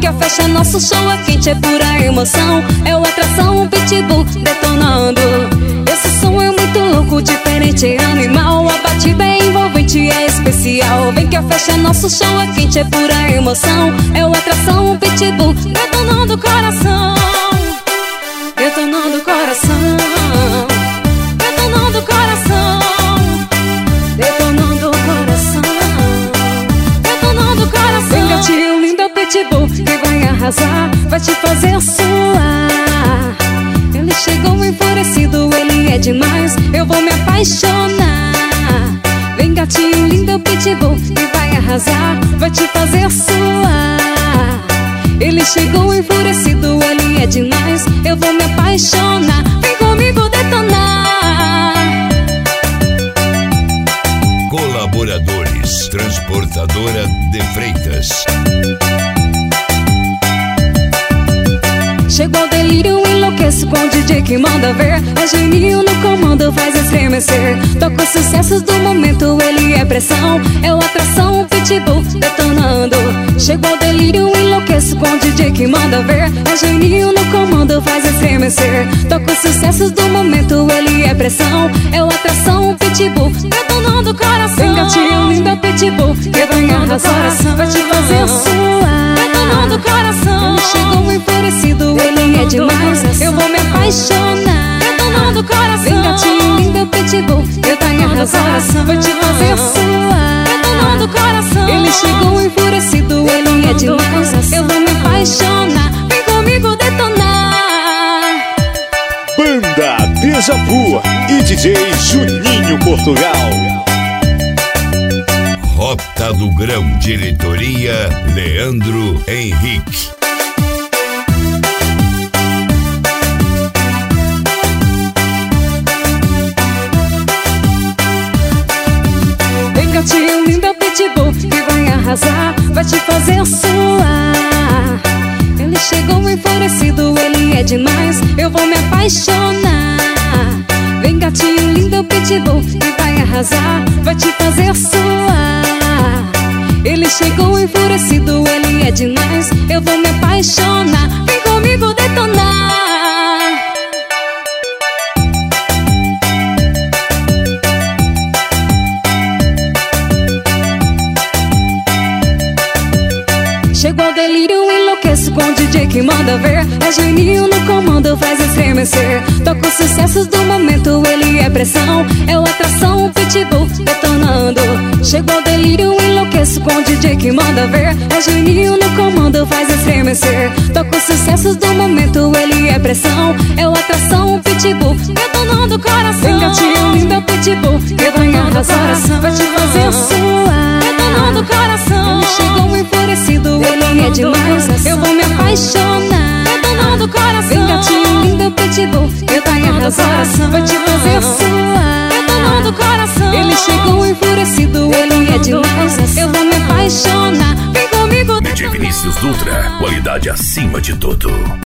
que a festa é nosso show, é quente, é pura emoção. É o Atração, o Pitbull detonando. Esse som é muito louco, diferente, é animal. A batida é envolvente, é especial. Vem que a festa é nosso show, é quente, é pura emoção. É o Atração, o Pitbull detonando o coração. Detonando o coração. Detonando o coração. Detonando o coração. Detonando o coração. Vem gatinho lindo, é o Pitbull que vai arrasar, vai te fazer suar. Ele chegou enfurecido, ele é demais, eu vou me apaixonar. Vem gatinho lindo, é o Pitbull que vai arrasar, vai te fazer suar. Ele chegou enfurecido, ele é demais, eu vou me apaixonar. Vem comigo detonar. Colaboradores, Transportadora de Freitas. Chegou o delírio, enlouqueço com o DJ que manda ver. É Juninho no comando, faz estremecer. Toca os sucessos do momento, ele é pressão. É o Atração, o Pitbull detonando. Chegou o delírio, enlouqueço com o DJ que manda ver. É Juninho no comando, faz estremecer. Toca os sucessos do momento, ele é pressão. É o Atração, o Pitbull detonando o coração. Vem gatinho lindo, é o Pitbull que vai arrasar, vai te fazer suar. Detonando o coração. Ele chegou enfurecido, ele é demais, eu vou me apaixonar. Detonando o coração. Vem gatinho lindo, é o Pitbull que vai arrasar, vai te fazer suar. Detonando o coração. Ele chegou enfurecido, ele é demais, eu vou me apaixonar. Vem comigo detonar. Banda Deja Vu e DJ Juninho Portugal. Rota do Grão, diretoria Leandro Henrique. Vem gatinho lindo, é o Pitbull que vai arrasar, vai te fazer suar. Ele chegou enfurecido, ele é demais, eu vou me apaixonar. Vem gatinho lindo, é o Pitbull que vai arrasar, vai te fazer suar. Ele chegou enfurecido, ele é demais, eu vou me apaixonar. Vem comigo detonar. Chegou o delírio, enlouqueço com o DJ que manda ver. É Juninho no comando, faz estremecer. Toca os sucessos do momento, ele é pressão. É o Atração, o Pitbull detonando. Chegou o delírio, enlouqueço com o DJ que manda ver. É Juninho no comando, faz estremecer. Toca os sucessos do momento, ele é pressão. É o Atração, o Pitbull detonando o coração. Vem gatinho lindo, é o Pitbull que vai arrasar, vai te fazer suar. Detonando o coração. Ele chegou enfurecido, ele é demais, eu vou me apaixonar. Detonando o coração. Vem gatinho lindo, é o Pitbull que vai arrasar, vai te fazer suar. Detonando o coração. Ele chegou enfurecido, ele é demais, eu vou me apaixonar. Vem comigo. DJ Vinícius Dutra, qualidade acima de tudo.